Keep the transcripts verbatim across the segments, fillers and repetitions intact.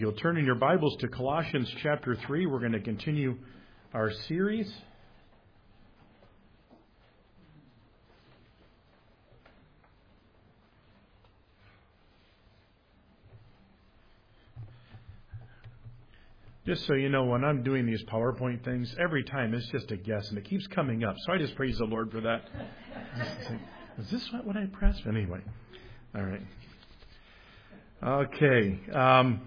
You'll turn in your Bibles to Colossians chapter three. We're going to continue our series. Just so you know, when I'm doing these PowerPoint things, every time it's just a guess, and it keeps coming up. So I just praise the Lord for that. Is this what, what I pressed? Anyway. All right. Okay. Um,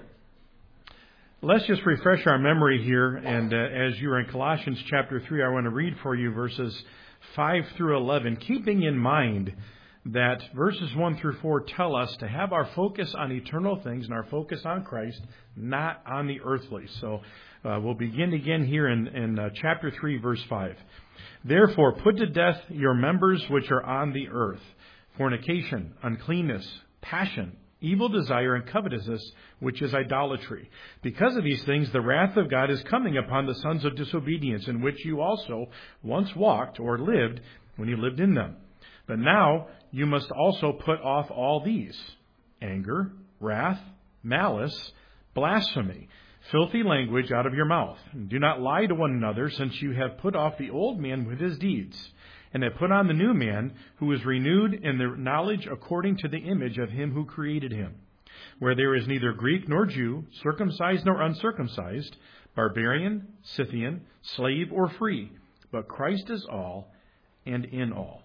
let's just refresh our memory here. And uh, as you're in Colossians chapter three, I want to read for you verses five through eleven, keeping in mind that verses one through four tell us to have our focus on eternal things and our focus on Christ, not on the earthly. So uh, we'll begin again here in, in uh, chapter three, verse five. Therefore, put to death your members which are on the earth: fornication, uncleanness, passion, evil desire, and covetousness, which is idolatry. Because of these things, the wrath of God is coming upon the sons of disobedience, in which you also once walked or lived when you lived in them. But now you must also put off all these: anger, wrath, malice, blasphemy, filthy language out of your mouth. And do not lie to one another, since you have put off the old man with his deeds, and have put on the new man, who is renewed in the knowledge according to the image of him who created him, where there is neither Greek nor Jew, circumcised nor uncircumcised, barbarian, Scythian, slave or free, but Christ is all and in all.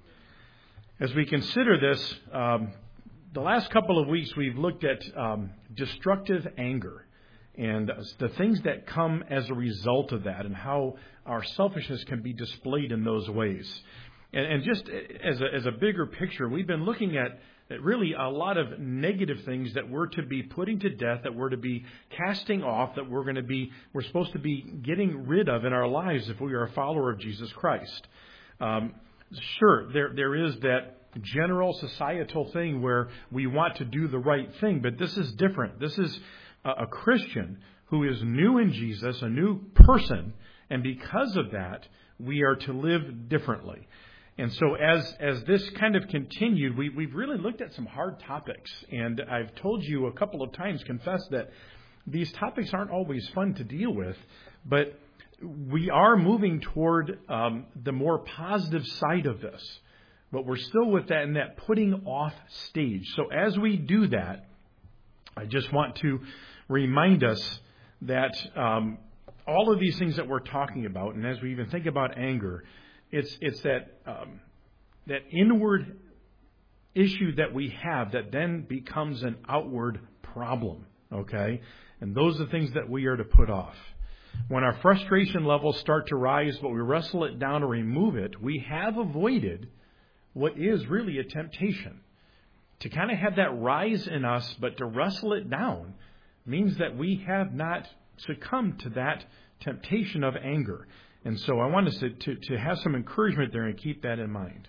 As we consider this, um, the last couple of weeks we've looked at um, destructive anger and the things that come as a result of that, and how our selfishness can be displayed in those ways. And, and just as a, as a bigger picture, we've been looking at, at really a lot of negative things that we're to be putting to death, that we're to be casting off, that we're going to be, we're supposed to be getting rid of in our lives if we are a follower of Jesus Christ. Um, sure, there there is that general societal thing where we want to do the right thing, but this is different. This is a Christian who is new in Jesus, a new person, and because of that, we are to live differently. And so as as this kind of continued, we, we've really looked at some hard topics, and I've told you a couple of times, confessed that these topics aren't always fun to deal with, but we are moving toward um, the more positive side of this. But we're still with that in that putting off stage. So as we do that, I just want to remind us that um, all of these things that we're talking about, and as we even think about anger, it's it's that um, that inward issue that we have that then becomes an outward problem. Okay, and those are the things that we are to put off. When our frustration levels start to rise, but we wrestle it down or remove it, we have avoided what is really a temptation. To kind of have that rise in us, but to wrestle it down, means that we have not succumbed to that temptation of anger. And so I want us to, to, to have some encouragement there and keep that in mind.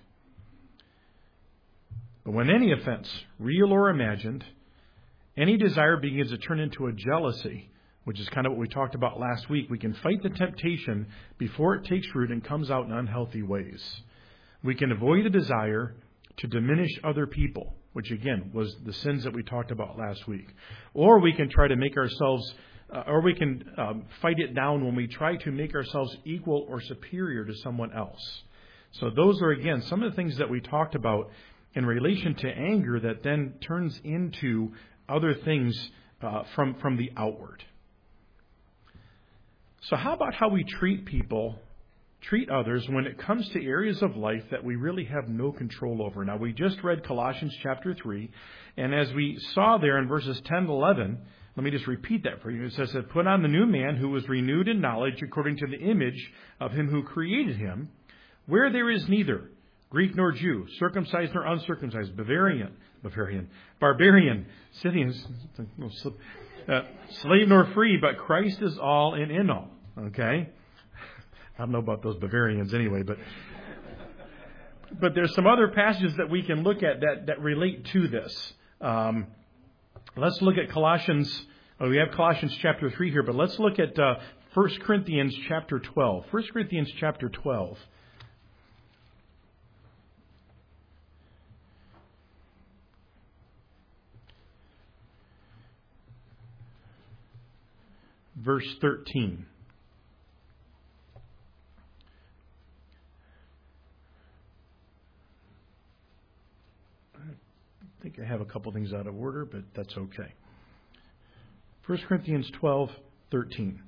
But when any offense, real or imagined, any desire begins to turn into a jealousy, which is kind of what we talked about last week, we can fight the temptation before it takes root and comes out in unhealthy ways. We can avoid a desire to diminish other people, which again was the sins that we talked about last week. Or we can try to make ourselves, uh, or we can um, fight it down when we try to make ourselves equal or superior to someone else. So those are, again, some of the things that we talked about in relation to anger that then turns into other things uh, from, from the outward. So how about how we treat people, treat others when it comes to areas of life that we really have no control over? Now, we just read Colossians chapter three, and as we saw there in verses ten to eleven, let me just repeat that for you. It says that put on the new man who was renewed in knowledge according to the image of him who created him, where there is neither Greek nor Jew, circumcised nor uncircumcised, Bavarian, Bavarian, barbarian, Scythian, uh, slave nor free, but Christ is all and in all. Okay? I don't know about those Bavarians anyway, but but there's some other passages that we can look at that, that relate to this. Um, let's look at Colossians. Oh, we have Colossians chapter three here, but let's look at uh, First Corinthians chapter twelve. First Corinthians chapter twelve. verse thirteen. I think I have a couple things out of order, but that's okay. First Corinthians twelve thirteen.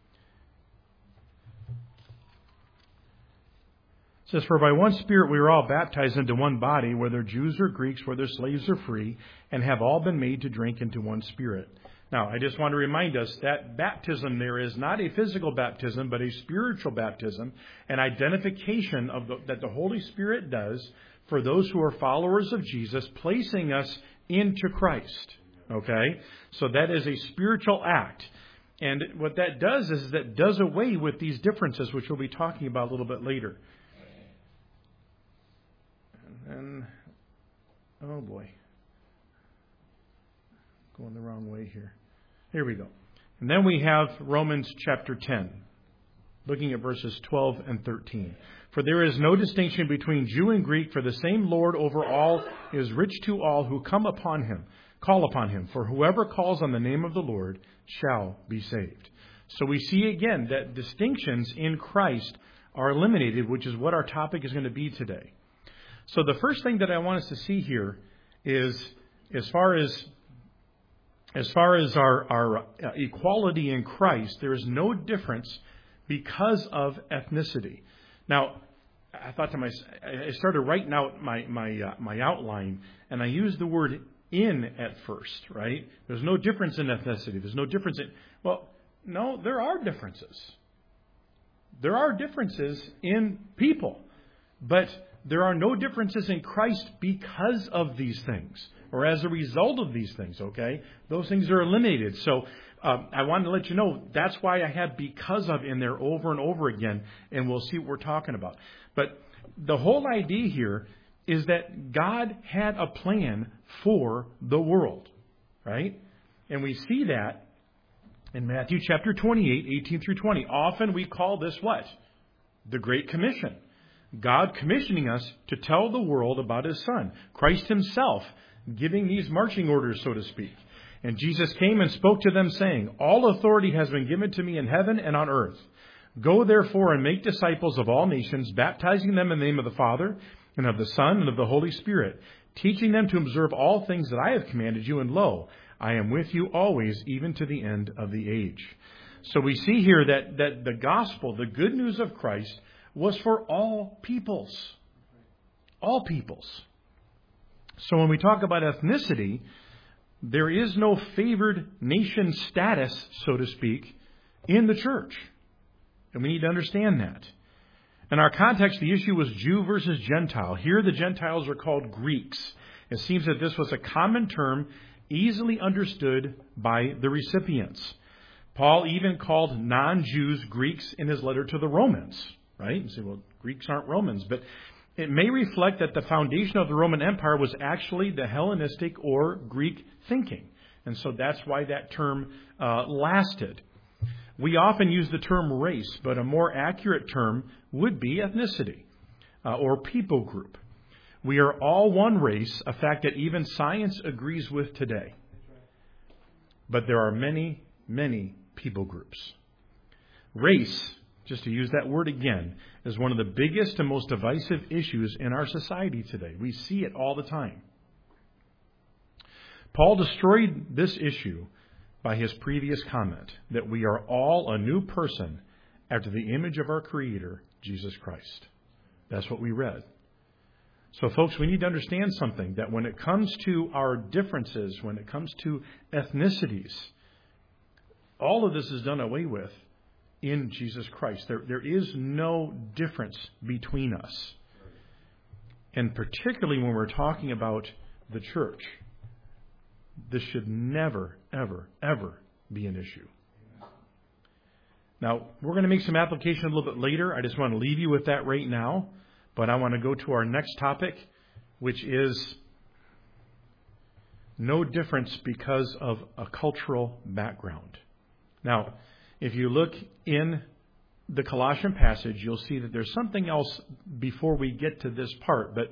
It says, "For by one Spirit we were all baptized into one body, whether Jews or Greeks, whether slaves or free, and have all been made to drink into one Spirit." Now, I just want to remind us that baptism there is not a physical baptism, but a spiritual baptism, an identification of the, that the Holy Spirit does for those who are followers of Jesus, placing us into Christ. Okay? So that is a spiritual act. And what that does is that does away with these differences, which we'll be talking about a little bit later. And, oh boy. Going the wrong way here. Here we go. And then we have Romans chapter ten, looking at verses twelve and thirteen. "For there is no distinction between Jew and Greek, for the same Lord over all is rich to all who come upon him, call upon him. For whoever calls on the name of the Lord shall be saved." So we see again that distinctions in Christ are eliminated, which is what our topic is going to be today. So the first thing that I want us to see here is, as far as as far as our, our equality in Christ, there is no difference because of ethnicity. Now, I thought to myself, I started writing out my my uh, my outline, and I used the word "in" at first. Right? There's no difference in ethnicity. There's no difference in. Well, no, there are differences. There are differences in people, but there are no differences in Christ because of these things, or as a result of these things, okay? Those things are eliminated. So um, I wanted to let you know that's why I have "because of" in there over and over again, and we'll see what we're talking about. But the whole idea here is that God had a plan for the world, right? And we see that in Matthew chapter twenty-eight, eighteen through twenty. Often we call this what? The Great Commission. God commissioning us to tell the world about His Son. Christ Himself giving these marching orders, so to speak. And Jesus came and spoke to them, saying, "All authority has been given to me in heaven and on earth. Go therefore and make disciples of all nations, baptizing them in the name of the Father and of the Son and of the Holy Spirit, teaching them to observe all things that I have commanded you. And lo, I am with you always, even to the end of the age." So we see here that, that the gospel, the good news of Christ, was for all peoples. All peoples. So when we talk about ethnicity, there is no favored nation status, so to speak, in the church. And we need to understand that. In our context, the issue was Jew versus Gentile. Here the Gentiles are called Greeks. It seems that this was a common term, easily understood by the recipients. Paul even called non-Jews Greeks in his letter to the Romans. Right? You say, well, Greeks aren't Romans. But it may reflect that the foundation of the Roman Empire was actually the Hellenistic or Greek thinking. And so that's why that term uh, lasted. We often use the term race, but a more accurate term would be ethnicity uh, or people group. We are all one race, a fact that even science agrees with today. But there are many, many people groups. Race, just to use that word again, is one of the biggest and most divisive issues in our society today. We see it all the time. Paul destroyed this issue by his previous comment that we are all a new person after the image of our Creator, Jesus Christ. That's what we read. So, folks, we need to understand something, that when it comes to our differences, when it comes to ethnicities, all of this is done away with in Jesus Christ. There, there is no difference between us. And particularly when we're talking about the church, this should never, ever, ever be an issue. Now, we're going to make some application a little bit later. I just want to leave you with that right now. But I want to go to our next topic, which is no difference because of a cultural background. Now, if you look in the Colossian passage, you'll see that there's something else before we get to this part. But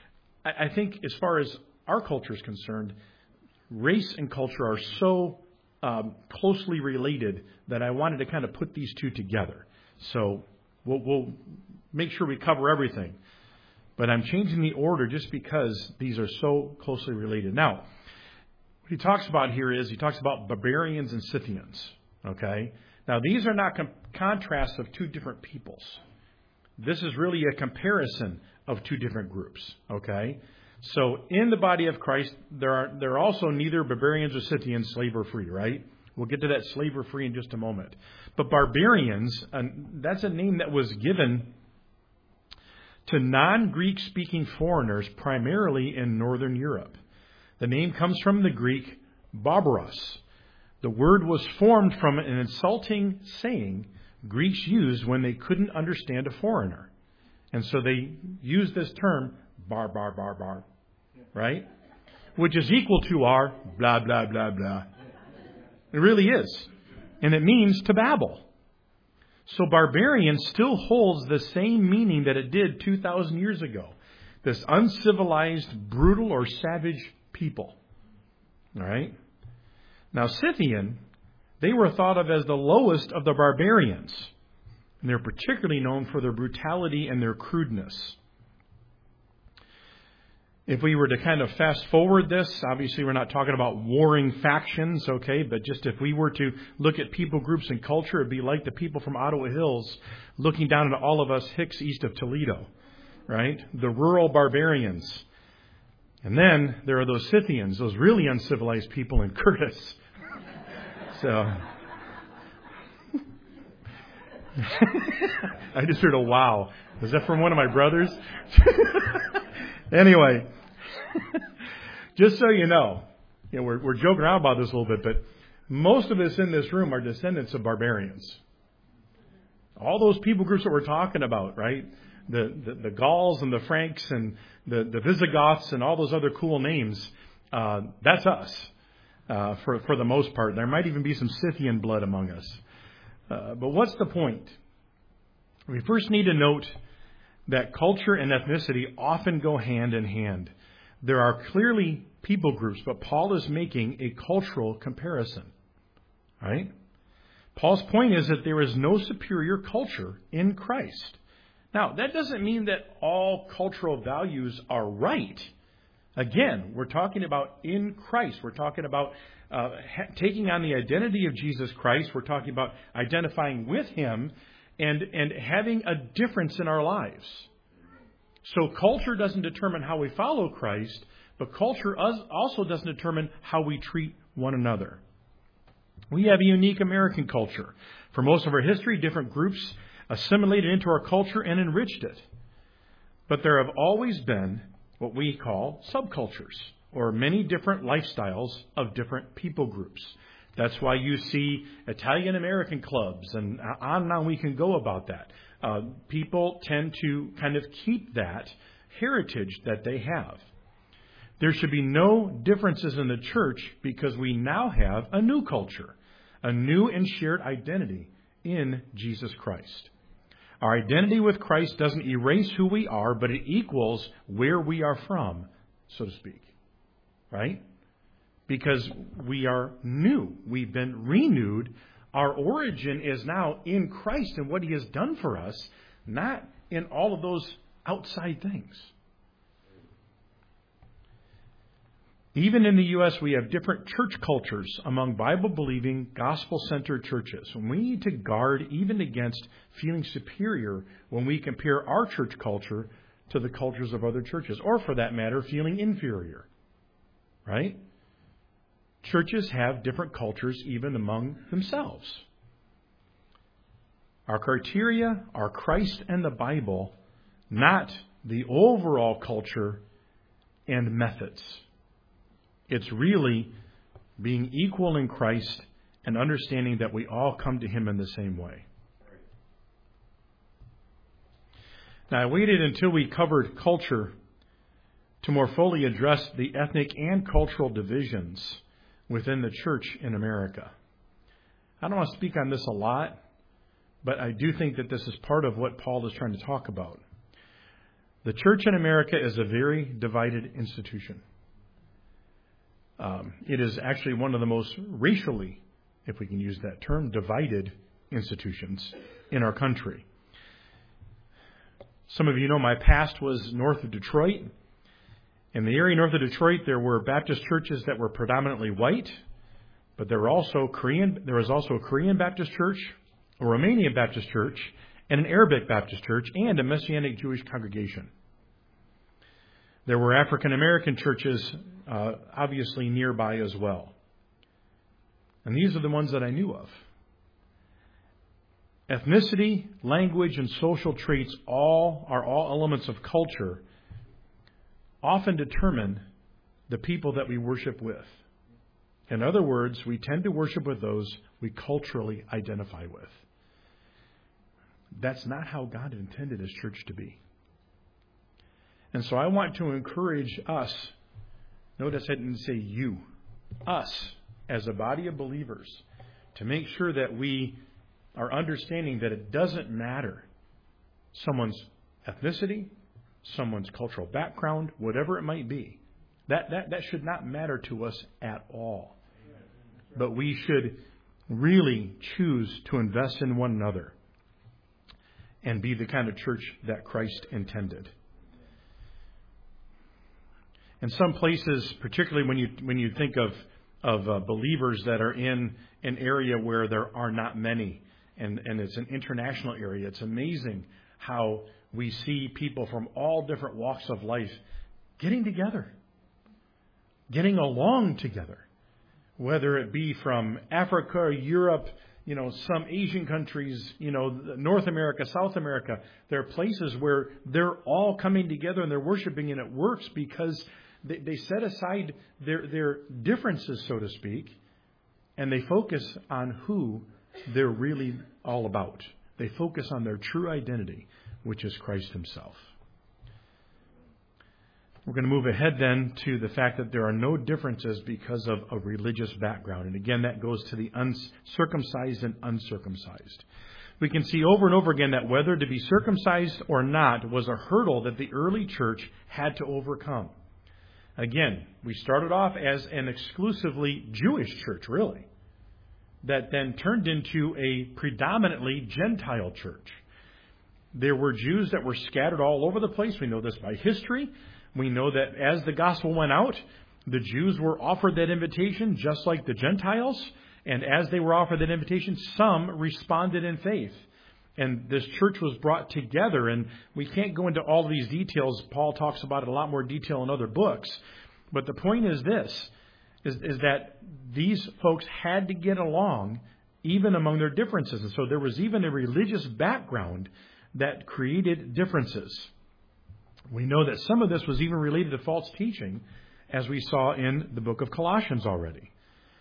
I think as far as our culture is concerned, race and culture are so um, closely related that I wanted to kind of put these two together. So we'll, we'll make sure we cover everything. But I'm changing the order just because these are so closely related. Now, what he talks about here is he talks about barbarians and Scythians. Okay? Now, these are not com- contrasts of two different peoples. This is really a comparison of two different groups. Okay? So, in the body of Christ, there are there are also neither barbarians or Scythians, slave or free, right? We'll get to that slave or free in just a moment. But barbarians, uh, that's a name that was given to non-Greek speaking foreigners, primarily in Northern Europe. The name comes from the Greek barbaros. The word was formed from an insulting saying Greeks used when they couldn't understand a foreigner. And so they used this term, bar, bar, bar, bar, right? Which is equal to our blah, blah, blah, blah. It really is. And it means to babble. So barbarian still holds the same meaning that it did two thousand years ago. This uncivilized, brutal, or savage people. All right? Now, Scythian, they were thought of as the lowest of the barbarians. And they're particularly known for their brutality and their crudeness. If we were to kind of fast forward this, obviously we're not talking about warring factions, okay, but just if we were to look at people groups and culture, it'd be like the people from Ottawa Hills looking down at all of us Hicks east of Toledo, right? The rural barbarians. And then there are those Scythians, those really uncivilized people in Curtis. So I just heard a wow. Was that from one of my brothers? Anyway, just so you know, you know we're, we're joking around about this a little bit, but most of us in this room are descendants of barbarians. All those people groups that we're talking about, right? The the, the Gauls and the Franks and the, the Visigoths and all those other cool names, uh, that's us uh, for, for the most part. There might even be some Scythian blood among us. Uh, but what's the point? We first need to note that culture and ethnicity often go hand in hand. There are clearly people groups, but Paul is making a cultural comparison. Right? Paul's point is that there is no superior culture in Christ. Now, that doesn't mean that all cultural values are right. Again, we're talking about in Christ. We're talking about uh, ha- taking on the identity of Jesus Christ. We're talking about identifying with Him and, and having a difference in our lives. So culture doesn't determine how we follow Christ, but culture also doesn't determine how we treat one another. We have a unique American culture. For most of our history, different groups assimilated into our culture and enriched it. But there have always been what we call subcultures, or many different lifestyles of different people groups. That's why you see Italian American clubs, and on and on we can go about that. Uh, people tend to kind of keep that heritage that they have. There should be no differences in the church because we now have a new culture, a new and shared identity in Jesus Christ. Our identity with Christ doesn't erase who we are, but it equals where we are from, so to speak. Right? Because we are new. We've been renewed. Our origin is now in Christ and what He has done for us, not in all of those outside things. Even in the U S, we have different church cultures among Bible-believing, gospel-centered churches. And we need to guard even against feeling superior when we compare our church culture to the cultures of other churches, or for that matter, feeling inferior. Right? Churches have different cultures even among themselves. Our criteria are Christ and the Bible, not the overall culture and methods. It's really being equal in Christ and understanding that we all come to Him in the same way. Now, I waited until we covered culture to more fully address the ethnic and cultural divisions within the church in America. I don't want to speak on this a lot, but I do think that this is part of what Paul is trying to talk about. The church in America is a very divided institution. Um, it is actually one of the most racially if we can use that term, divided institutions in our country. Some of you know my past was north of Detroit. In the area north of Detroit, there were Baptist churches that were predominantly white, but there were also Korean. There was also a Korean Baptist church, a Romanian Baptist church, and an Arabic Baptist church, and a Messianic Jewish congregation. There were African American churches, uh, obviously nearby as well. And these are the ones that I knew of. Ethnicity, language, and social traits all are all elements of culture, often determine the people that we worship with. In other words, we tend to worship with those we culturally identify with. That's not how God intended His church to be. And so I want to encourage us, notice I didn't say you, us as a body of believers, to make sure that we are understanding that it doesn't matter someone's ethnicity, someone's cultural background, whatever it might be. That, that, that should not matter to us at all. But we should really choose to invest in one another and be the kind of church that Christ intended. In some places, particularly when you when you think of of uh, believers that are in an area where there are not many, and, and it's an international area, it's amazing how we see people from all different walks of life getting together, getting along together, whether it be from Africa or Europe, you know, some Asian countries, you know, North America, South America. There are places where they're all coming together and they're worshiping, and it works because they, they set aside their, their differences, so to speak, and they focus on who they're really all about. They focus on their true identity, which is Christ Himself. We're going to move ahead then to the fact that there are no differences because of a religious background. And again, that goes to the uncircumcised and uncircumcised. We can see over and over again that whether to be circumcised or not was a hurdle that the early church had to overcome. Again, we started off as an exclusively Jewish church, really, that then turned into a predominantly Gentile church. There were Jews that were scattered all over the place. We know this by history. We know that as the gospel went out, the Jews were offered that invitation just like the Gentiles. And as they were offered that invitation, some responded in faith. And this church was brought together. And we can't go into all of these details. Paul talks about it in a lot more detail in other books. But the point is this, is, is that these folks had to get along even among their differences. And so there was even a religious background that created differences. We know that some of this was even related to false teaching, as we saw in the book of Colossians already.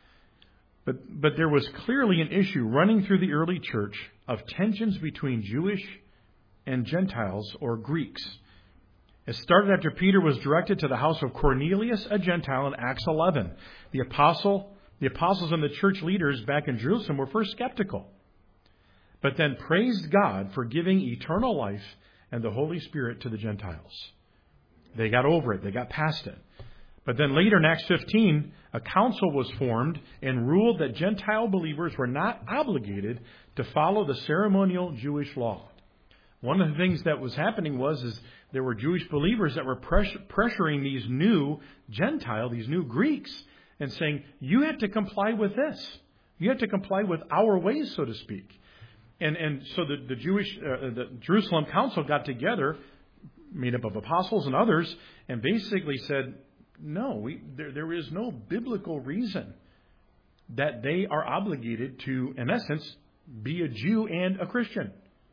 But, but there was clearly an issue running through the early church of tensions between Jewish and Gentiles or Greeks. It started after Peter was directed to the house of Cornelius, a Gentile, in Acts eleven. The apostle, the apostles and the church leaders back in Jerusalem were first skeptical, but then praised God for giving eternal life and the Holy Spirit to the Gentiles. They got over it. They got past it. But then later in Acts fifteen, a council was formed and ruled that Gentile believers were not obligated to follow the ceremonial Jewish law. One of the things that was happening was is there were Jewish believers that were pressure, pressuring these new Gentile, these new Greeks, and saying, you have to comply with this. You have to comply with our ways, so to speak. And and so the, the Jewish, uh, the Jerusalem council got together, made up of apostles and others, and basically said, no, we, there, there is no biblical reason that they are obligated to, in essence, be a Jew and a Christian.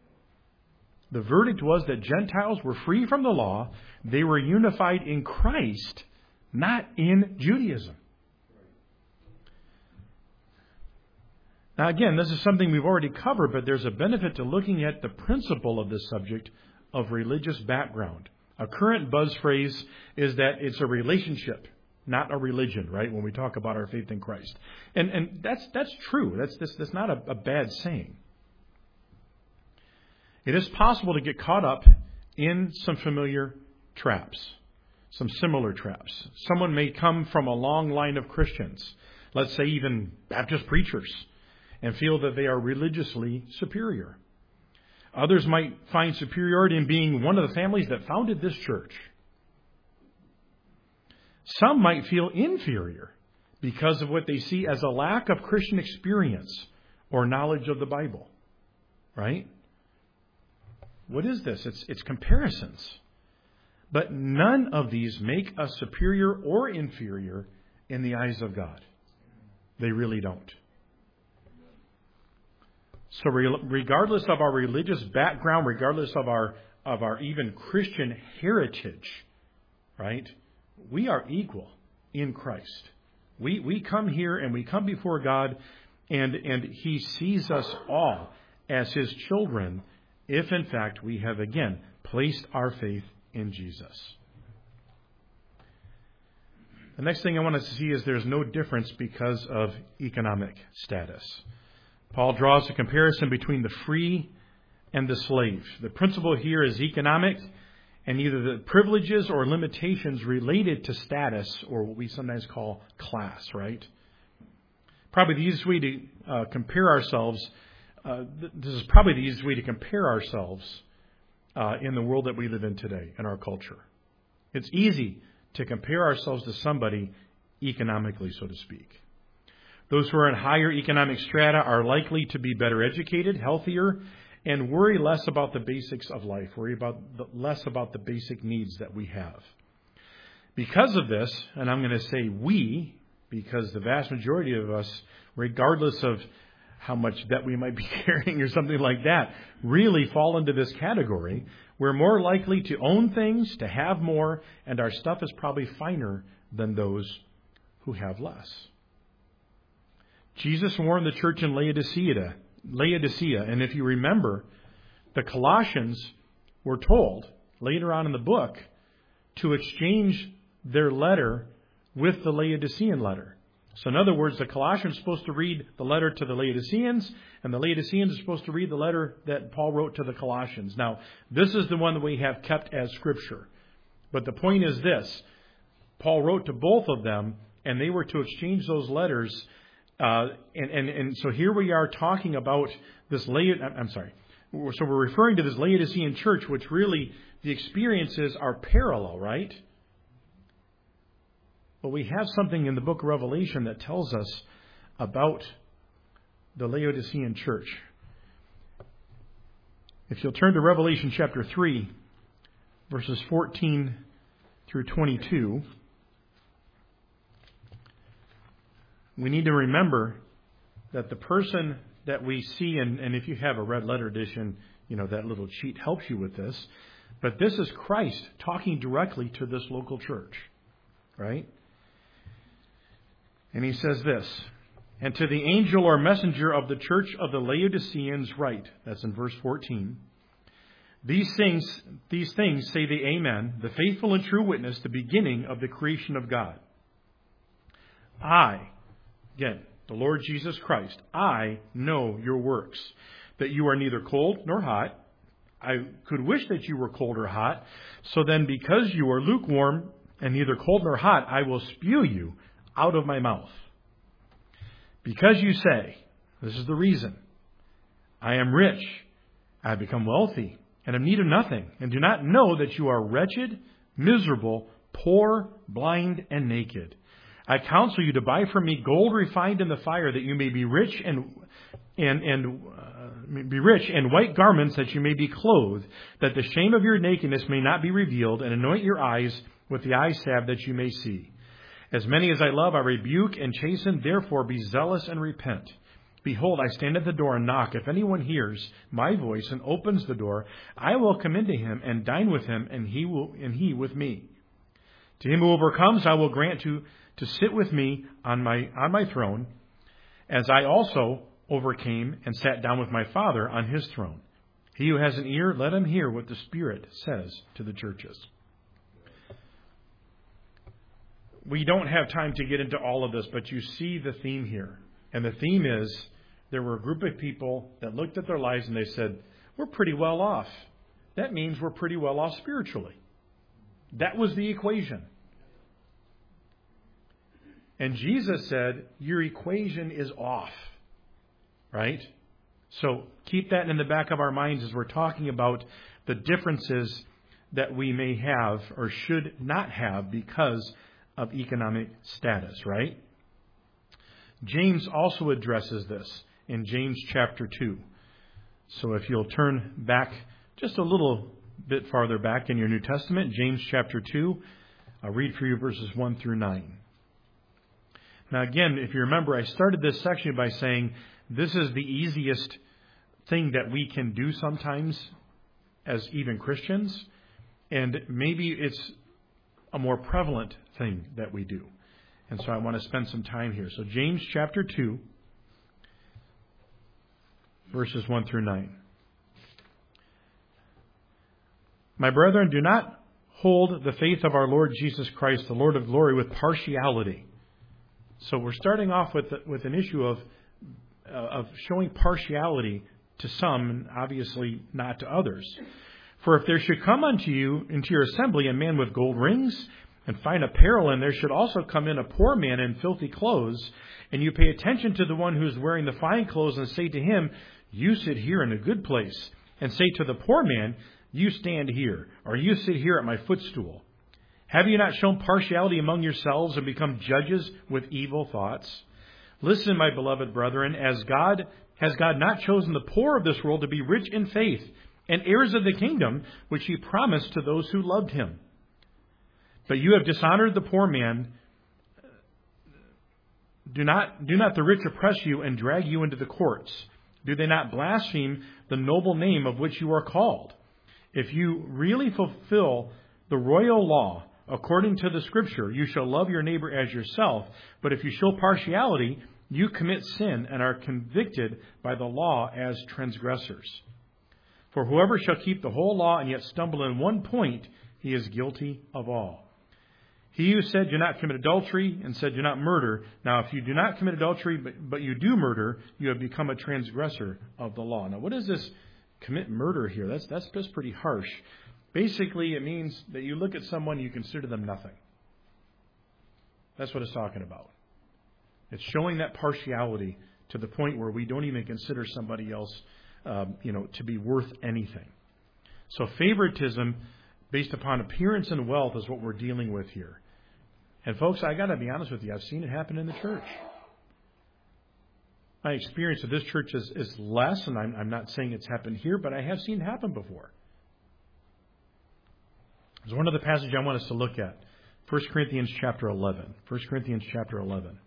The verdict was that Gentiles were free from the law. They were unified in Christ, not in Judaism. Now, again, this is something we've already covered, but there's a benefit to looking at the principle of this subject of religious background. A current buzz phrase is that it's a relationship, not a religion, right, when we talk about our faith in Christ. And and that's that's true. That's, that's, that's not a, a bad saying. It is possible to get caught up in some familiar traps, some similar traps. Someone may come from a long line of Christians, let's say even Baptist preachers, and feel that they are religiously superior. Others might find superiority in being one of the families that founded this church. Some might feel inferior because of what they see as a lack of Christian experience or knowledge of the Bible. Right? What is this? It's, it's comparisons. But none of these make us superior or inferior in the eyes of God. They really don't. So regardless of our religious background, regardless of our of our even Christian heritage, right? We are equal in Christ. We we come here and we come before God, and and He sees us all as His children if in fact we have again placed our faith in Jesus. The next thing I want to see is there's no difference because of economic status. Paul draws a comparison between the free and the slave. The principle here is economic, and either the privileges or limitations related to status, or what we sometimes call class, right? Probably the easiest way to uh, compare ourselves, uh, th- this is probably the easiest way to compare ourselves uh, in the world that we live in today, in our culture. It's easy to compare ourselves to somebody economically, so to speak. Those who are in higher economic strata are likely to be better educated, healthier, and worry less about the basics of life, worry about the, less about the basic needs that we have. Because of this, and I'm going to say we, because the vast majority of us, regardless of how much debt we might be carrying or something like that, really fall into this category. We're more likely to own things, to have more, and our stuff is probably finer than those who have less. Jesus warned the church in Laodicea, Laodicea, and if you remember, the Colossians were told later on in the book to exchange their letter with the Laodicean letter. So in other words, the Colossians are supposed to read the letter to the Laodiceans, and the Laodiceans are supposed to read the letter that Paul wrote to the Colossians. Now, this is the one that we have kept as Scripture. But the point is this. Paul wrote to both of them, and they were to exchange those letters. Uh, and, and, and so here we are talking about this Laod- I'm sorry. So we're referring to this Laodicean church, which really the experiences are parallel, right? But we have something in the book of Revelation that tells us about the Laodicean church. If you'll turn to Revelation chapter three, verses fourteen through twenty-two, we need to remember that the person that we see, and, and if you have a red letter edition, you know, that little sheet helps you with this. But this is Christ talking directly to this local church, right? And he says this, and to the angel or messenger of the church of the Laodiceans write, that's in verse fourteen, These things, these things say the Amen, the faithful and true witness, the beginning of the creation of God. I, again, the Lord Jesus Christ, I know your works, that you are neither cold nor hot. I could wish that you were cold or hot. So then, because you are lukewarm and neither cold nor hot, I will spew you out of my mouth. Because you say, this is the reason, I am rich, I have become wealthy, and am in need of nothing, and do not know that you are wretched, miserable, poor, blind, and naked. I counsel you to buy from me gold refined in the fire, that you may be rich and and and uh, be rich, and white garments that you may be clothed, that the shame of your nakedness may not be revealed, and anoint your eyes with the eye salve that you may see. As many as I love, I rebuke and chasten. Therefore, be zealous and repent. Behold, I stand at the door and knock. If anyone hears my voice and opens the door, I will come into him and dine with him, and he will and he with me. To him who overcomes, I will grant to to sit with me on my on my throne, as I also overcame and sat down with my Father on his throne. He who has an ear, let him hear what the Spirit says to the churches. We don't have time to get into all of this, but you see the theme here. And the theme is, there were a group of people that looked at their lives and they said, we're pretty well off. That means we're pretty well off spiritually. That was the equation. And Jesus said, your equation is off. right? So keep that in the back of our minds as we're talking about the differences that we may have or should not have because of economic status, right? James also addresses this in James chapter two. So if you'll turn back just a little bit farther back in your New Testament, James chapter two, I'll read for you verses one through nine. Now again, if you remember, I started this section by saying this is the easiest thing that we can do sometimes as even Christians, and maybe it's a more prevalent thing that we do. And so I want to spend some time here. So James chapter two, verses one through nine. My brethren, do not hold the faith of our Lord Jesus Christ, the Lord of glory, with partiality. So we're starting off with with an issue of uh, of showing partiality to some, and obviously not to others. For if there should come unto you into your assembly a man with gold rings and fine apparel, and there should also come in a poor man in filthy clothes, and you pay attention to the one who is wearing the fine clothes, and say to him, you sit here in a good place, and say to the poor man, you stand here, or you sit here at my footstool. Have you not shown partiality among yourselves and become judges with evil thoughts? Listen, my beloved brethren, as God has God not chosen the poor of this world to be rich in faith and heirs of the kingdom, which he promised to those who loved him? But you have dishonored the poor man. Do not, do not the rich oppress you and drag you into the courts? Do they not blaspheme the noble name of which you are called? If you really fulfill the royal law according to the Scripture, you shall love your neighbor as yourself. But if you show partiality, you commit sin and are convicted by the law as transgressors. For whoever shall keep the whole law and yet stumble in one point, he is guilty of all. He who said, do not commit adultery, and said, do not murder. Now, if you do not commit adultery, but, but you do murder, you have become a transgressor of the law. Now, what is this commit murder here? That's, that's just pretty harsh. Basically, it means that you look at someone, you consider them nothing. That's what it's talking about. It's showing that partiality to the point where we don't even consider somebody else, um, you know, to be worth anything. So favoritism based upon appearance and wealth is what we're dealing with here. And folks, I got to be honest with you, I've seen it happen in the church. My experience of this church is, is less, and I'm, I'm not saying it's happened here, but I have seen it happen before. There's one other passage I want us to look at. First Corinthians chapter eleven. First Corinthians chapter eleven.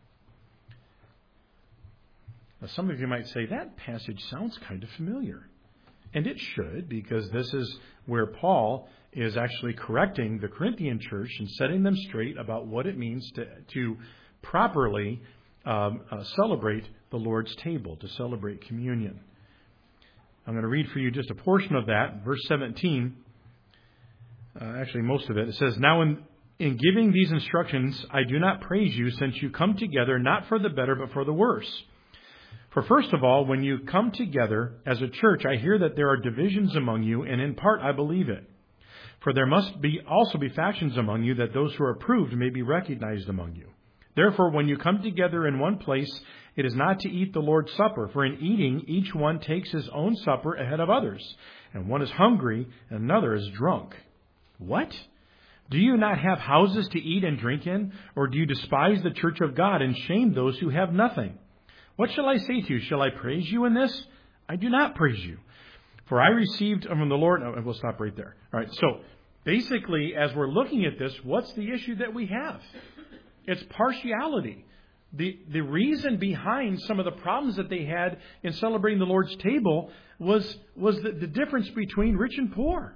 Now, some of you might say, that passage sounds kind of familiar. And it should, because this is where Paul is actually correcting the Corinthian church and setting them straight about what it means to, to properly um, uh, celebrate the Lord's table, to celebrate communion. I'm going to read for you just a portion of that. Verse seventeen, uh, actually most of it. It says, Now in, in giving these instructions, I do not praise you, since you come together not for the better, but for the worse. For first of all, when you come together as a church, I hear that there are divisions among you, and in part I believe it. For there must be also be factions among you, that those who are approved may be recognized among you. Therefore, when you come together in one place, it is not to eat the Lord's Supper. For in eating, each one takes his own supper ahead of others. And one is hungry, and another is drunk. What? Do you not have houses to eat and drink in? Or do you despise the church of God and shame those who have nothing? What shall I say to you? Shall I praise you in this? I do not praise you. For I received from the Lord... Oh, we'll stop right there. All right, so basically, as we're looking at this, what's the issue that we have? It's partiality. The, the reason behind some of the problems that they had in celebrating the Lord's table was, was the, the difference between rich and poor.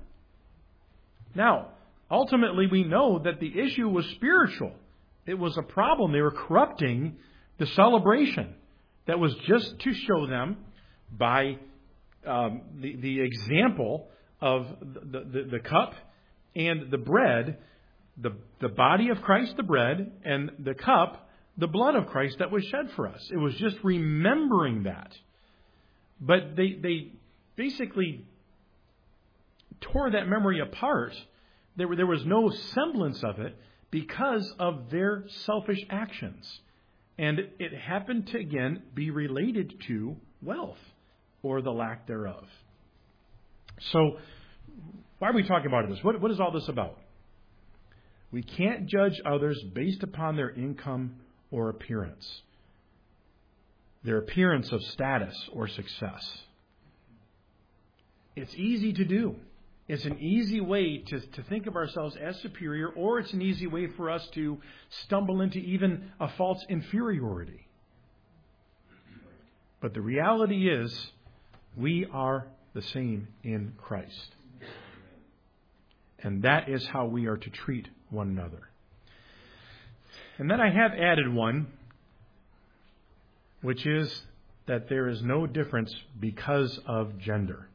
Now, ultimately, we know that the issue was spiritual. It was a problem. They were corrupting the celebration. That was just to show them by um, the, the example of the, the, the cup and the bread, the, the body of Christ, the bread, and the cup, the blood of Christ that was shed for us. It was just remembering that. But they, they basically tore that memory apart. There, there was no semblance of it because of their selfish actions. And it happened to, again, be related to wealth or the lack thereof. So, why are we talking about this? What, what is all this about? We can't judge others based upon their income or appearance, their appearance of status or success. It's easy to do. It's an easy way to, to think of ourselves as superior, or it's an easy way for us to stumble into even a false inferiority. But the reality is, we are the same in Christ. And that is how we are to treat one another. And then I have added one, which is that there is no difference because of gender.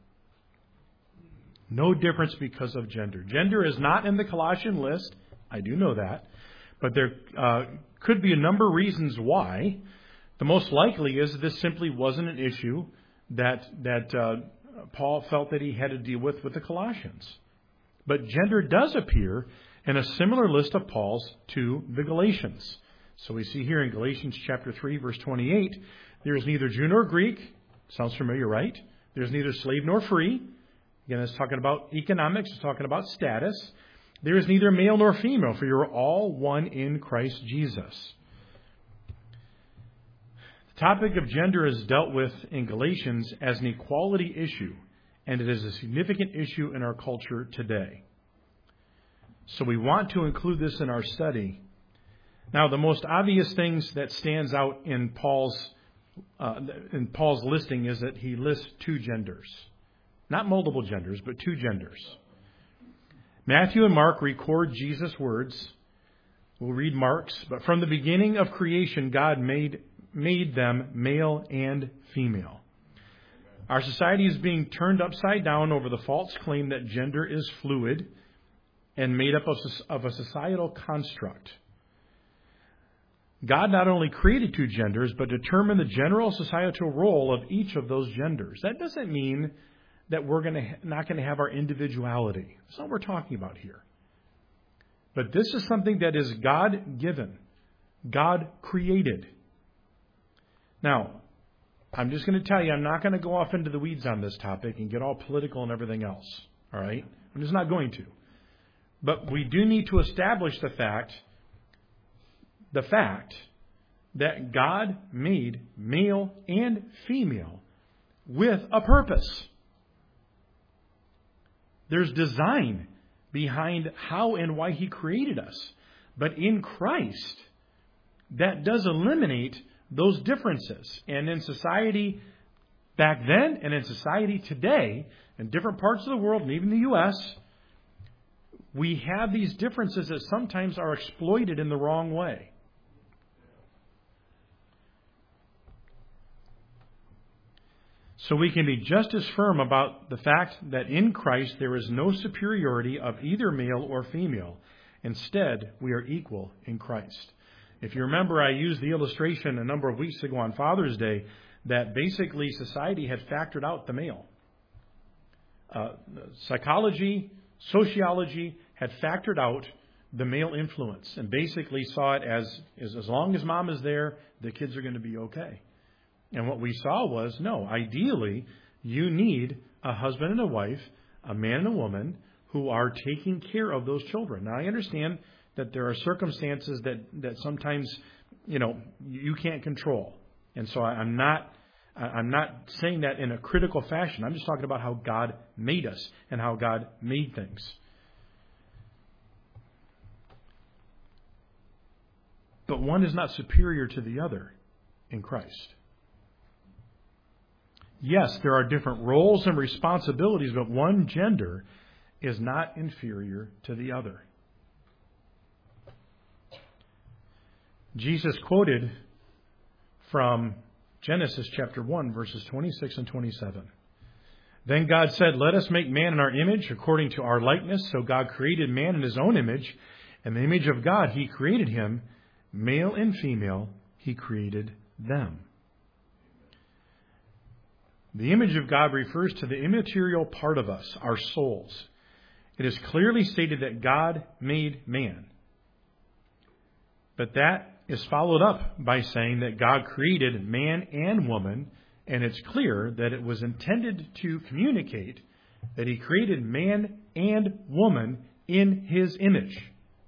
No difference because of gender. Gender is not in the Colossian list. I do know that. But there uh, could be a number of reasons why. The most likely is this simply wasn't an issue that that uh, Paul felt that he had to deal with with the Colossians. But gender does appear in a similar list of Paul's to the Galatians. So we see here in Galatians chapter three, verse twenty-eight, there is neither Jew nor Greek. Sounds familiar, right? There's neither slave nor free. Again, it's talking about economics. It's talking about status. There is neither male nor female, for you are all one in Christ Jesus. The topic of gender is dealt with in Galatians as an equality issue, and it is a significant issue in our culture today. So we want to include this in our study. Now, the most obvious things that stands out in Paul's uh, in Paul's listing is that he lists two genders. Not multiple genders, but two genders. Matthew and Mark record Jesus' words. We'll read Mark's. But from the beginning of creation, God made made them male and female. Our society is being turned upside down over the false claim that gender is fluid and made up of, of a societal construct. God not only created two genders, but determined the general societal role of each of those genders. That doesn't mean that we're going to not going to have our individuality. That's not what we're talking about here. But this is something that is God-given, God-created. Now, I'm just going to tell you, I'm not going to go off into the weeds on this topic and get all political and everything else. All right? I'm just not going to. But we do need to establish the fact, the fact that God made male and female with a purpose. There's design behind how and why He created us. But in Christ, that does eliminate those differences. And in society back then and in society today, in different parts of the world and even the U S, we have these differences that sometimes are exploited in the wrong way. So we can be just as firm about the fact that in Christ there is no superiority of either male or female. Instead, we are equal in Christ. If you remember, I used the illustration a number of weeks ago on Father's Day that basically society had factored out the male. Uh, psychology, sociology had factored out the male influence and basically saw it as, as as long as mom is there, the kids are going to be okay. And what we saw was, no, ideally, you need a husband and a wife, a man and a woman, who are taking care of those children. Now, I understand that there are circumstances that, that sometimes, you know, you can't control. And so I'm not I'm not saying that in a critical fashion. I'm just talking about how God made us and how God made things. But one is not superior to the other in Christ. Yes, there are different roles and responsibilities, but one gender is not inferior to the other. Jesus quoted from Genesis chapter one, verses twenty-six and twenty-seven. Then God said, "Let us make man in our image, according to our likeness." So God created man in His own image. In the image of God, He created him. Male and female, He created them. The image of God refers to the immaterial part of us, our souls. It is clearly stated that God made man. But that is followed up by saying that God created man and woman And it's clear that it was intended to communicate that He created man and woman in His image.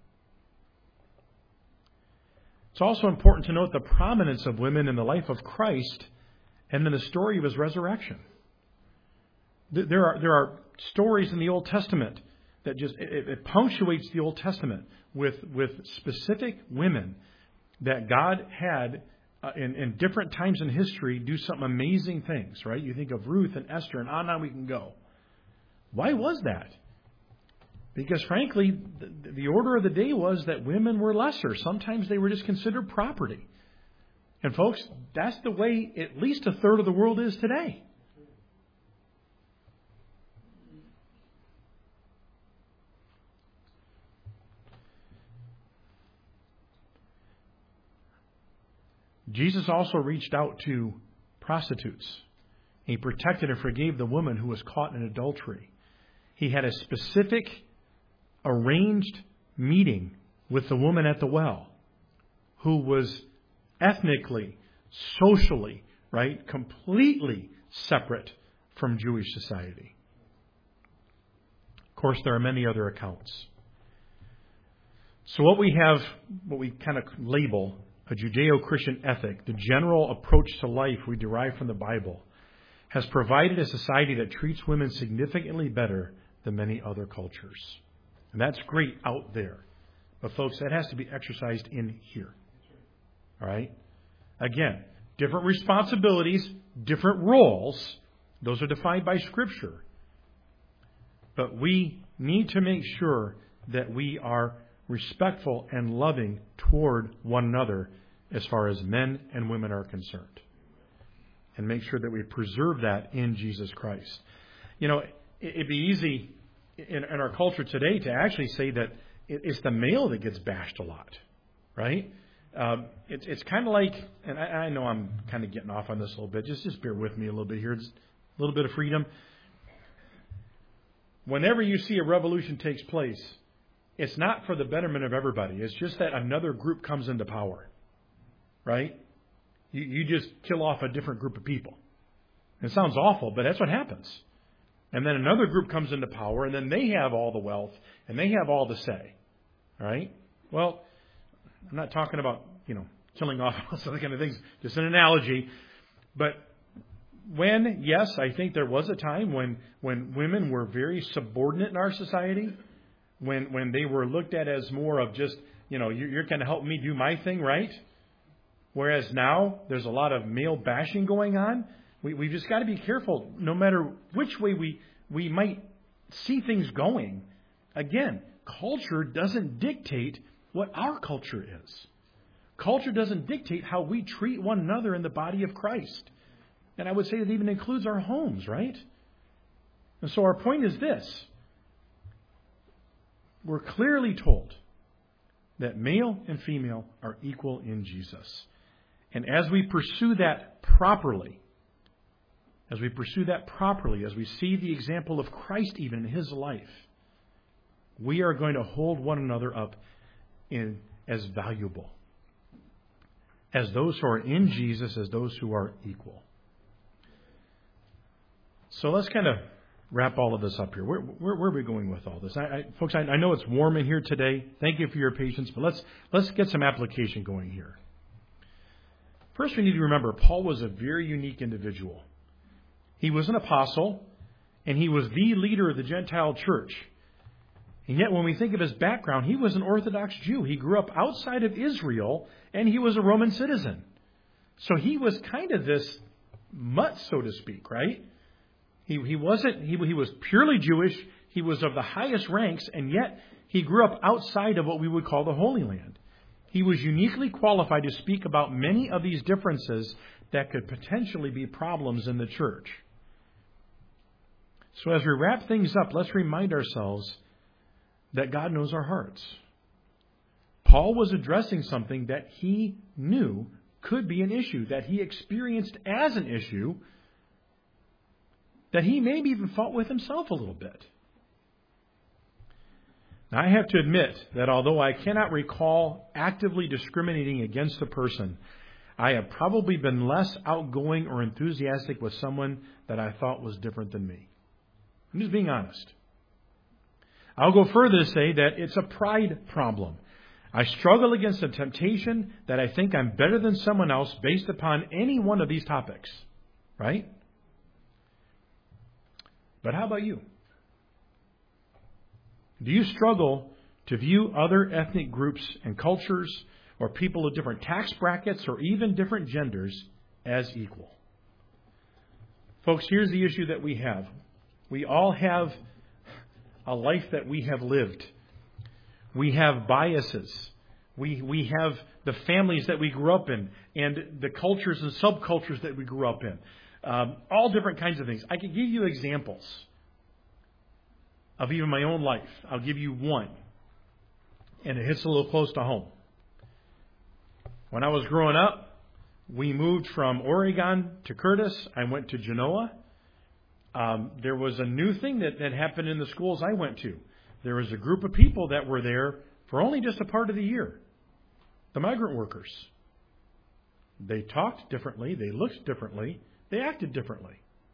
It's also important to note the prominence of women in the life of Christ and in the story of His resurrection. There are, there are stories in the Old Testament that just, it, it punctuates the Old Testament with, with specific women that God had uh, in, in different times in history do some amazing things, right? You think of Ruth and Esther, and on and on we can go. Why was that? Because frankly, the, the order of the day was that women were lesser. Sometimes they were just considered property. And folks, that's the way at least a third of the world is today. Jesus also reached out to prostitutes. He protected and forgave the woman who was caught in adultery. He had a specific, arranged meeting with the woman at the well who was ethnically, socially, right, completely separate from Jewish society. Of course, there are many other accounts. So what we have, what we kind of label a Judeo-Christian ethic, the general approach to life we derive from the Bible, has provided a society that treats women significantly better than many other cultures. And that's great out there. But folks, that has to be exercised in here. All right? Again, different responsibilities, different roles. Those are defined by Scripture. But we need to make sure that we are respectful and loving toward one another as far as men and women are concerned. And make sure that we preserve that in Jesus Christ. You know, it'd be easy in, in our culture today to actually say that it's the male that gets bashed a lot, right? Um, it, it's kind of like, and I, I know I'm kind of getting off on this a little bit. Just, just bear with me a little bit here. It's a little bit of freedom. Whenever you see a revolution takes place, it's not for the betterment of everybody. It's just that another group comes into power, right? You, you just kill off a different group of people. It sounds awful, but that's what happens. And then another group comes into power, and then they have all the wealth, and they have all the say, right? Well, I'm not talking about, you know, killing off all those kind of things, just an analogy. But when, yes, I think there was a time when, when women were very subordinate in our society. When when they were looked at as more of just, you know, you're, you're going to help me do my thing, right? Whereas now there's a lot of male bashing going on. We, we've just got to be careful no matter which way we, we might see things going. Again, culture doesn't dictate what our culture is. Culture doesn't dictate how we treat one another in the body of Christ. And I would say it even includes our homes, right? And so our point is this. We're clearly told that male and female are equal in Jesus. And as we pursue that properly, as we pursue that properly, as we see the example of Christ even in His life, we are going to hold one another up in as valuable as those who are in Jesus, as those who are equal. So let's kind of wrap all of this up here. Where, where, where are we going with all this? I, I, folks, I, I know it's warm in here today. Thank you for your patience, but let's let's get some application going here. First, we need to remember Paul was a very unique individual. He was an apostle, and he was the leader of the Gentile church. And yet, when we think of his background, he was an Orthodox Jew. He grew up outside of Israel, and he was a Roman citizen. So he was kind of this mutt, so to speak, right? He he wasn't, he, he was purely Jewish. He was of the highest ranks, and yet he grew up outside of what we would call the Holy Land. He was uniquely qualified to speak about many of these differences that could potentially be problems in the church. So as we wrap things up, let's remind ourselves that God knows our hearts. Paul was addressing something that he knew could be an issue, that he experienced as an issue, that he maybe even fought with himself a little bit. Now, I have to admit that although I cannot recall actively discriminating against a person, I have probably been less outgoing or enthusiastic with someone that I thought was different than me. I'm just being honest. I'll go further to say that it's a pride problem. I struggle against the temptation that I think I'm better than someone else based upon any one of these topics. Right? But how about you? Do you struggle to view other ethnic groups and cultures or people of different tax brackets or even different genders as equal? Folks, here's the issue that we have. We all have a life that we have lived. We have biases. We we have the families that we grew up in and the cultures and subcultures that we grew up in. Um, all different kinds of things. I can give you examples of even my own life. I'll give you one. And it hits a little close to home. When I was growing up, we moved from Oregon to Curtis. I went to Genoa. Um, there was a new thing that, that happened in the schools I went to. There was a group of people that were there for only just a part of the year. The migrant workers. They talked differently. They looked differently. They acted differently.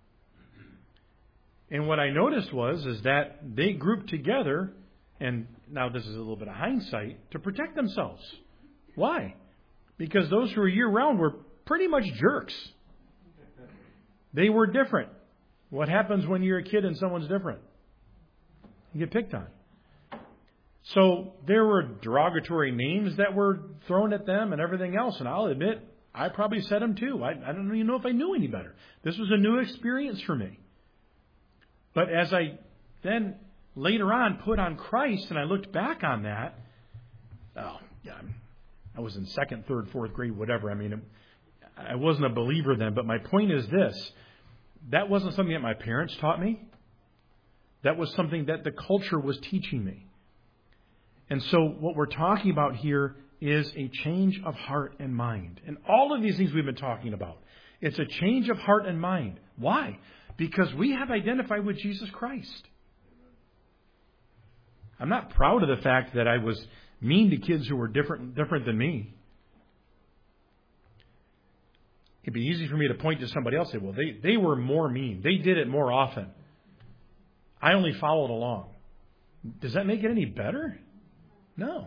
And what I noticed was is that they grouped together, and now this is a little bit of hindsight, to protect themselves. Why? Because those who were year-round were pretty much jerks. They were different. What happens when you're a kid and someone's different? You get picked on. So there were derogatory names that were thrown at them and everything else. And I'll admit, I probably said them too. I, I don't even know if I knew any better. This was a new experience for me. But as I then later on put on Christ and I looked back on that, oh, yeah, I was in second, third, fourth grade, whatever. I mean, I wasn't a believer then. But my point is this. That wasn't something that my parents taught me. That was something that the culture was teaching me. And so what we're talking about here is a change of heart and mind. And all of these things we've been talking about. It's a change of heart and mind. Why? Because we have identified with Jesus Christ. I'm not proud of the fact that I was mean to kids who were different different than me. It'd be easy for me to point to somebody else and say, well, they, they were more mean. They did it more often. I only followed along. Does that make it any better? No.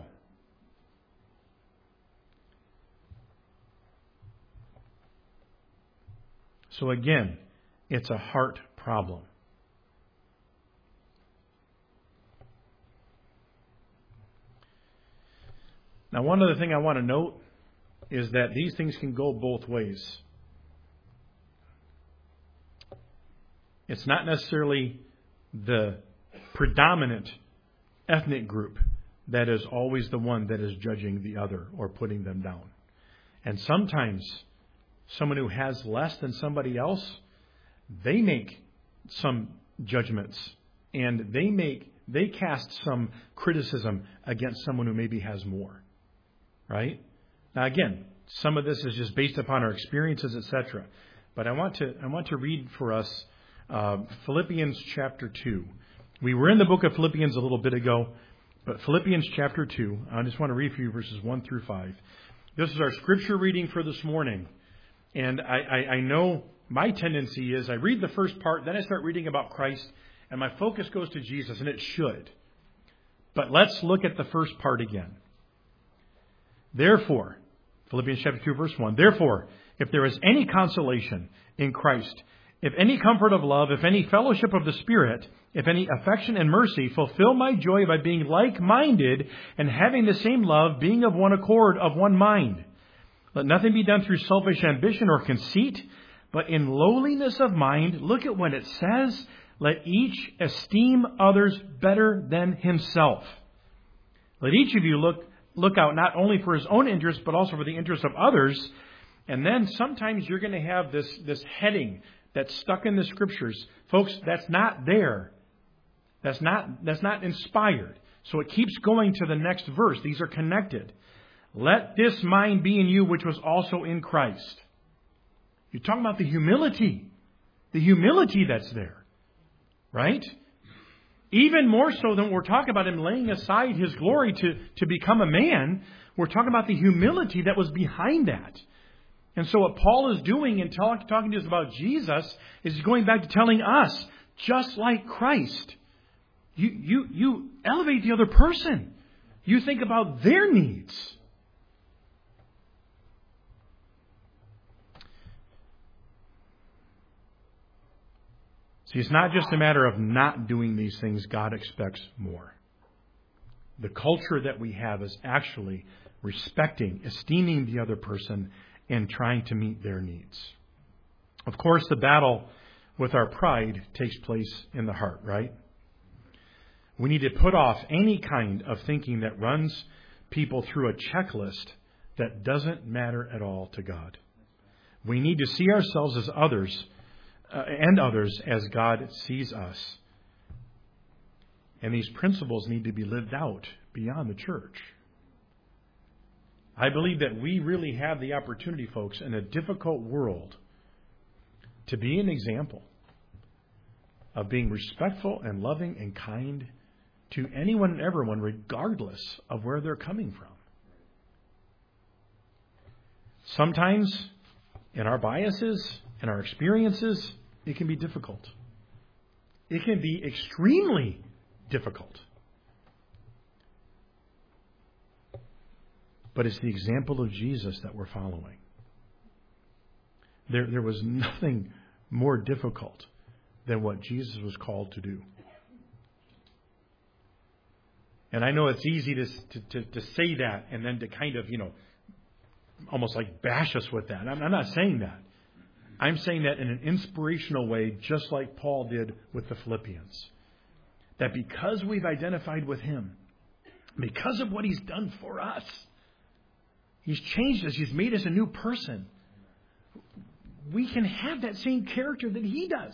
So again, it's a heart problem. Now, one other thing I want to note is that these things can go both ways. It's not necessarily the predominant ethnic group that is always the one that is judging the other or putting them down. And sometimes someone who has less than somebody else, they make some judgments and they make they cast some criticism against someone who maybe has more. Right? Now again, some of this is just based upon our experiences, et cetera. But I want to I want to read for us uh, Philippians chapter two. We were in the book of Philippians a little bit ago, but Philippians chapter two. I just want to read for you verses one through five. This is our scripture reading for this morning, and I, I, I know my tendency is I read the first part, then I start reading about Christ, and my focus goes to Jesus, and it should. But let's look at the first part again. Therefore, Philippians chapter two, verse one, therefore, if there is any consolation in Christ, if any comfort of love, if any fellowship of the Spirit, if any affection and mercy, fulfill my joy by being like-minded and having the same love, being of one accord, of one mind. Let nothing be done through selfish ambition or conceit, but in lowliness of mind, look at what it says, let each esteem others better than himself. Let each of you look Look out not only for his own interest, but also for the interest of others. And then sometimes you're going to have this, this heading that's stuck in the Scriptures. Folks, that's not there. That's not, that's not inspired. So it keeps going to the next verse. These are connected. Let this mind be in you, which was also in Christ. You're talking about the humility. The humility that's there. Right? Even more so than we're talking about him laying aside his glory to, to become a man, we're talking about the humility that was behind that. And so what Paul is doing in talk, talking to us about Jesus is he's going back to telling us, just like Christ, you, you, you elevate the other person. You think about their needs. See, it's not just a matter of not doing these things. God expects more. The culture that we have is actually respecting, esteeming the other person, and trying to meet their needs. Of course, the battle with our pride takes place in the heart, right? We need to put off any kind of thinking that runs people through a checklist that doesn't matter at all to God. We need to see ourselves as others uh, and others as God sees us. And these principles need to be lived out beyond the church. I believe that we really have the opportunity, folks, in a difficult world to be an example of being respectful and loving and kind to anyone and everyone, regardless of where they're coming from. Sometimes, in our biases, in our experiences, it can be difficult. It can be extremely difficult. But it's the example of Jesus that we're following. There, there was nothing more difficult than what Jesus was called to do. And I know it's easy to, to, to, to say that and then to kind of, you know, almost like bash us with that. I'm, I'm not saying that. I'm saying that in an inspirational way, just like Paul did with the Philippians. That because we've identified with Him, because of what He's done for us, He's changed us, He's made us a new person, we can have that same character that He does.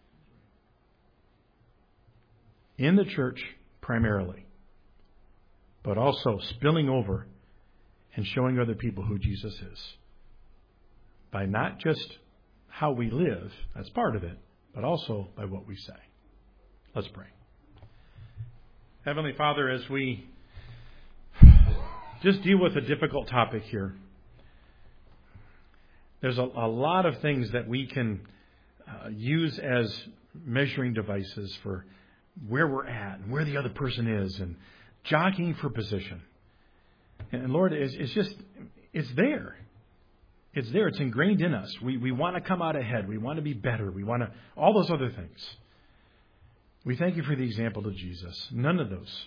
In the church, primarily. But also spilling over and showing other people who Jesus is. By not just how we live, that's part of it, but also by what we say. Let's pray. Heavenly Father, as we just deal with a difficult topic here, there's a, a lot of things that we can uh, use as measuring devices for where we're at and where the other person is and jockeying for position. And Lord, it's, it's just, it's there. It's there. It's ingrained in us. We we want to come out ahead. We want to be better. We want to, all those other things. We thank You for the example of Jesus. None of those.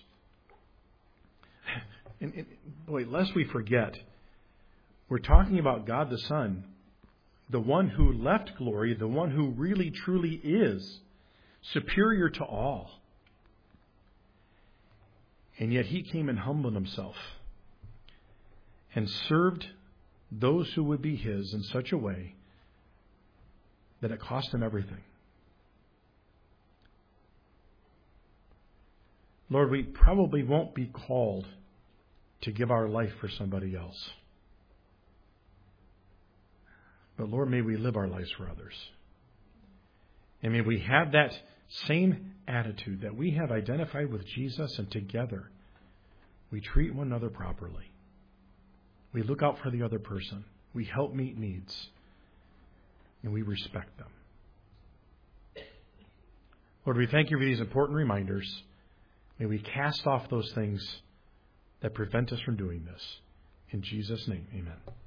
And, and boy, lest we forget, we're talking about God the Son, the one who left glory, the one who really truly is superior to all. And yet He came and humbled Himself and served those who would be His in such a way that it cost Him everything. Lord, we probably won't be called to give our life for somebody else. But Lord, may we live our lives for others. And may we have that same attitude that we have identified with Jesus, and together we treat one another properly. We look out for the other person. We help meet needs. And we respect them. Lord, we thank You for these important reminders. May we cast off those things that prevent us from doing this. In Jesus' name, amen.